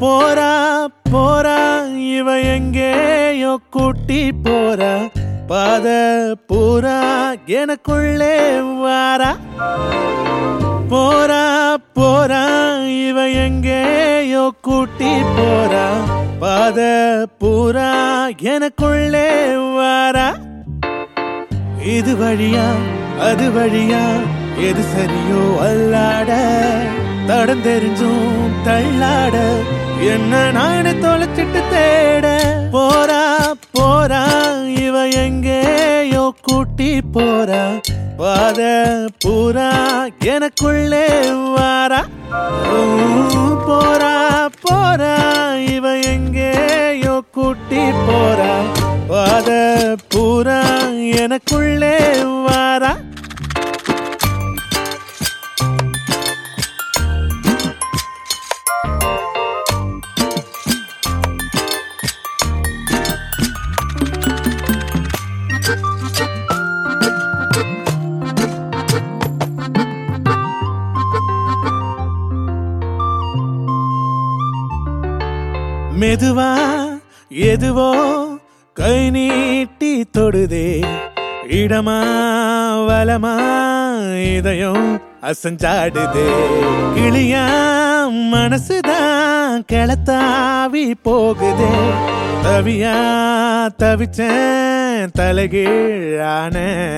போரா போரா இவ எங்கேயோ கூட்டி போரா பாத பூரா எனக்குள்ளே வாரா போரா போரா இவ எங்கேயோ கூட்டி போரா பாத பூரா எனக்குள்ளே வாரா இது வழியா அது வழியா எது சரியோ அல்லாட தடம் தெரிஞ்சும் தள்ளாட என்ன நானே தொலைச்சிட்டு தேட போரா போரா இவ எங்கேயோ கூட்டி போரா பாத பூரா எனக்குள்ளே வாரா போரா போரா இவ எங்கேயோ கூட்டி போரா பாத பூரா எனக்குள்ளே வாரா மெதுவா எதுவோ கை நீட்டி தொடுதே இடமா வலமா இதயம் அசஞ்சாடுதே கிளியா மனசுதான் கிளத்தாவி போகுதே தவியா தவிச்சேன் தலைகீழான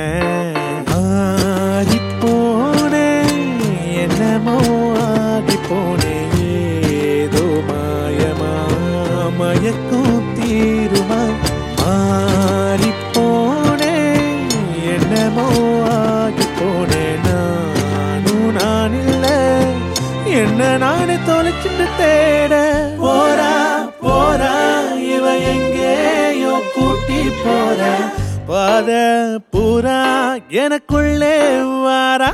ஆகி போனே என்னமோ ஆகி போனே ஏதோ மாயமா மயக்கும் தீருமா மாறி போனே என்னமோ ஆகி போனே நானும் நான் இல்ல என்ன நானே தொலைச்சிட்டு தேட போரா போரா இவ எங்கேயோ கூட்டி போரா பாத பூரா எனக்குள்ளே வாரா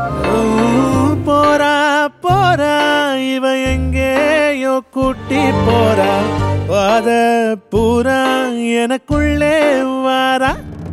போரா போரா இவ எங்கேயோ கூட்டி போரா பாத பூரா எனக்குள்ளே வாரா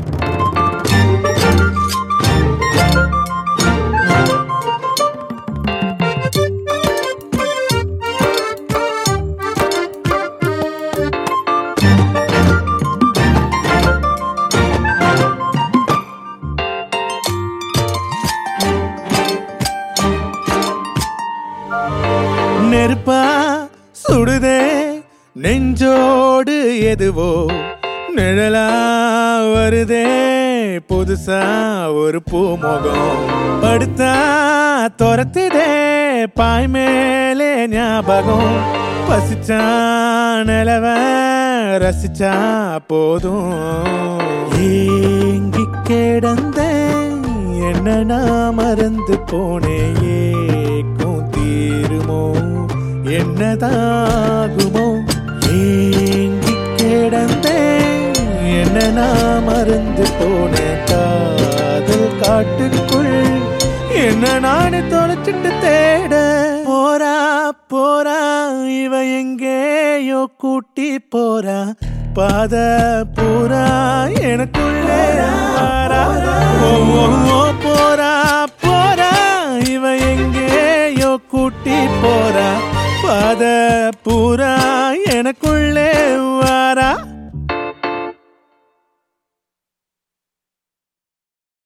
நெருப்பா சுடுதே நெஞ்சோடு எதுவோ நிழலா வருதே புதுசா ஒரு பூமுகம் படுத்தா துரத்துதே பாய் மேலே ஞாபகம் பசிச்சா நிலவ ரசிச்சா போதும் ஏங்கி கிடந்தேன் என்ன நான் மறந்து போனேன் ஏக்கும் தீருமோ என்னதாகுமோ ஏங்கி கிடந்தேன் என்ன நான் மறந்து போனேன் காதல் காட்டுக்குள் என்ன நானே தொலைச்சிட்டு தேட போரா போரா இவ எங்கேயோ கூட்டி போரா பாத பூரா எனக்குள்ளே வாரா ஓ போரா